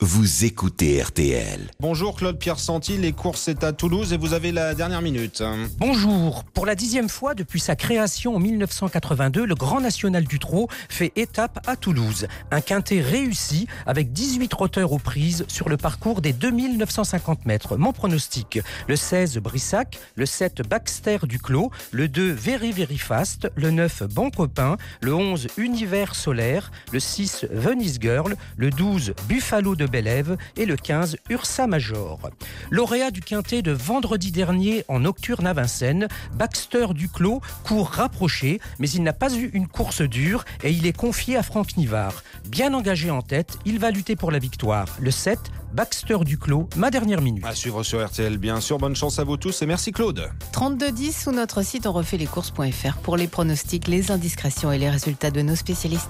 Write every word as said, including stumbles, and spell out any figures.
vous écoutez R T L. Bonjour Claude Pierre Santi, les courses c'est à Toulouse et vous avez la dernière minute. Bonjour. Pour la dixième fois depuis sa création en mille neuf cent quatre-vingt-deux, le Grand National du Trot fait étape à Toulouse. Un quintet réussi avec dix-huit trotteurs aux prises sur le parcours des deux mille neuf cent cinquante mètres. Mon pronostic, le seize Brissac, le sept Baxter du Clos, le deux Very Very Fast, le neuf Bon Copain, le onze Univers Solaire, le six Venice Girl, le douze Buffalo de Bélève et le quinze Ursa Major. Lauréat du quintet de vendredi dernier en nocturne à Vincennes, Baxter du Clos court rapproché, mais il n'a pas eu une course dure et il est confié à Franck Nivard. Bien engagé en tête, il va lutter pour la victoire. Le sept Baxter du Clos, ma dernière minute. À suivre sur R T L, bien sûr. Bonne chance à vous tous et merci Claude. trente-deux dix, sous notre site on refait les courses point f r pour les pronostics, les indiscrétions et les résultats de nos spécialistes.